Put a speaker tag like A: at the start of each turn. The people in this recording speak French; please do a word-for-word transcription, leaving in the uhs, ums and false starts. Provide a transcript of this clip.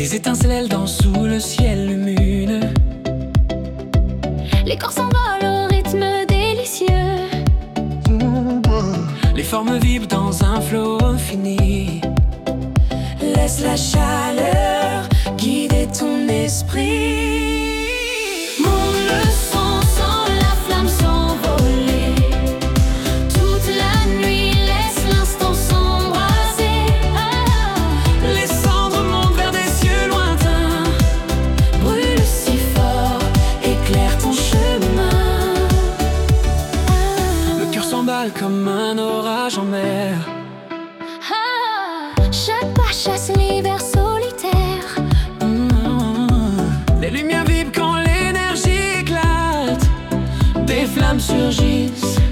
A: Les étincelles dansent sous le ciel lumineux.
B: Les corps s'envolent au rythme délicieux.
A: Les formes vibrent dans un flot infini.
C: Laisse la chaleur guider ton esprit.
B: Monte le son, sens la flamme s'envoler. Toute la nuit, laisse l'instant s'embraser. Ah,
A: Les cendres montent vers des cieux lointains.
C: Brûle si fort, éclaire ton chemin.
A: Le cœur s'emballe comme un orage en mer.
B: ah, chaque pas chasse l'hiver solitaire.
A: Les lumières vibrent quand l'énergie éclate. Des flammes surgissent